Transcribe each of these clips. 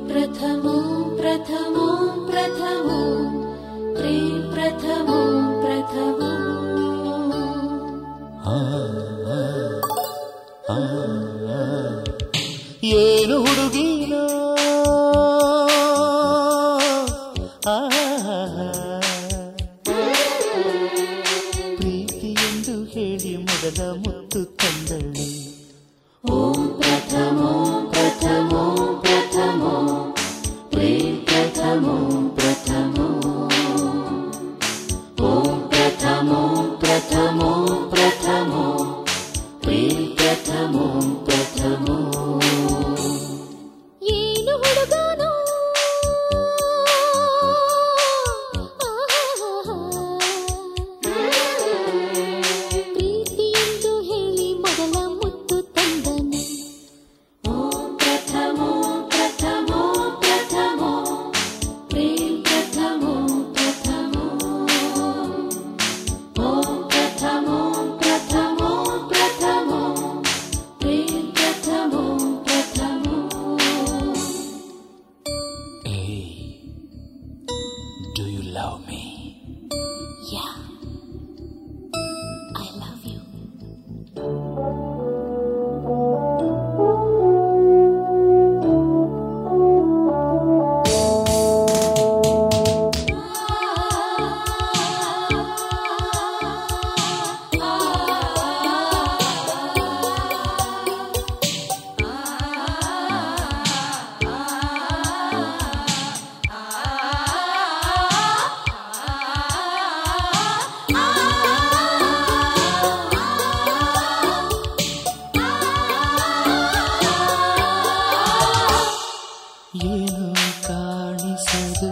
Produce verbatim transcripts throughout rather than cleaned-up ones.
प्रथमो प्रथमो प्रथमो प्रेम प्रथमो प्रथमो ಏನು ಹುಡುಗಿನೋ ಪ್ರೀತಿ ಎಂದು ಹೇಳಿ ಮೊದಲ ಮುತ್ತು ತಂದಳು. ಓಂ ಪ್ರಥಮೋ ಪ್ರಥಮೋ ಪ್ರಥಮೋ ಪ್ರೇಮ ಪ್ರಥಮೋ ಪ್ರಥಮೋ ಓಂ ಪ್ರಥಮೋ ಪ್ರಥಮೋ ಪ್ರಥಮೋ ಪ್ರೇಮ ಪ್ರಥಮೋ ಪ್ರಥಮೋ. ಏನು ಹುಡುಗನೋ ಪ್ರೀತಿ ಎಂದು ಹೇಳಿ ಮೊದಲ ಮುತ್ತು ತಂದನು. ಓಂ ಪ್ರಥಮೋ ಪ್ರಥಮೋ ಪ್ರಥಮೋ ಪ್ರೇಮ ಪ್ರಥಮೋ ಪ್ರಥಮೋ ಓಂ ಪ್ರಥಮೋ ಪ್ರಥಮೋ ಪ್ರಥಮೋ ಪ್ರೇಮ ಪ್ರಥಮೋ ಪ್ರಥಮೋ. Hey, do you love me? Yeah, I love you. ಏನು ಕಾಣಿಸದು,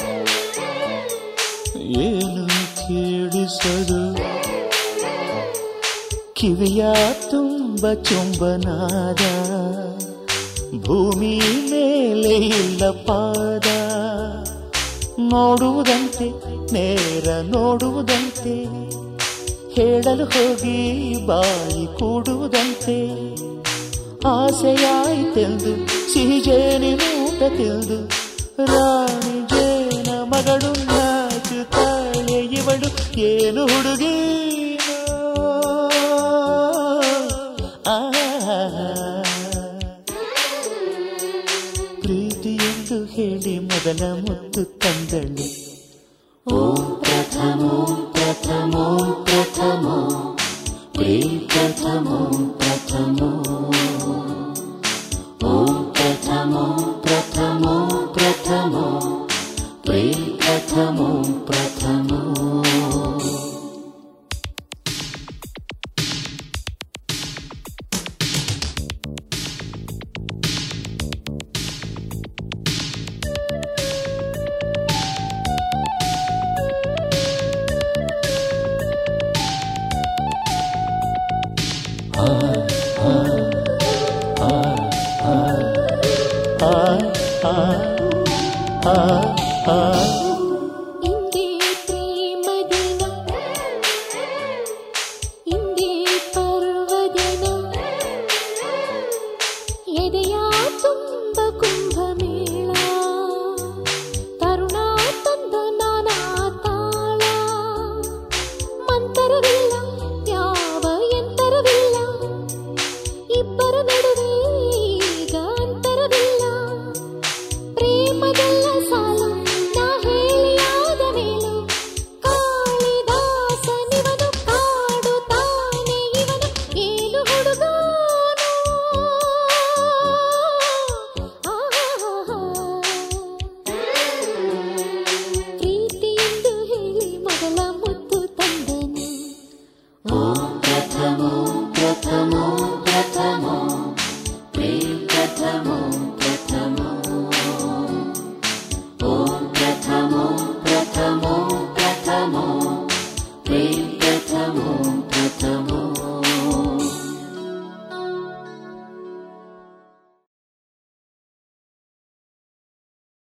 ಏನು ಕೇಳಿಸದು, ಕಿವಿಯ ತುಂಬ ಚುಂಬನಾದ, ಭೂಮಿ ಮೇಲೆ ಇಲ್ಲ ಪಾದ. ನೋಡುವುದಂತೆ ನೇರ ನೋಡುವುದಂತೆ, ಹೇಳಲು ಹೋಗಿ ಬಾಯಿ ಕೂಡುವುದಂತೆ. ಆಸೆಯಾಯಿತೆಂದು ಸಿಹಿ ಜೇನಿನೂಟ ತಿಳಿದು, ರಾಣಿ ಜೇನ ಮಗಳು ನಾಚುತ್ತಾಳೆ ಇವಳು. ಏನು ಹುಡುಗೀನೋ ಆ ಪ್ರೀತಿ ಎಂದು ಹೇಳಿ ಮೊದಲ ಮುತ್ತು ತಂದಳು. ಓಂ ಪ್ರಥಮೋ ಪ್ರಥಮೋ ಪ್ರಥಮೋ ಪ್ರೇಮ ಪ್ರಥಮೋ ಪ್ರಥಮೋ ಓಂ ಪ್ರಥಮೋ ಪ್ರಥಮೋ ಪ್ರಥಮೋ ಪ್ರೇಮ ಪ್ರಥಮೋ ಪ್ರಥಮೋ. ಆ ಆ ಆ ಆ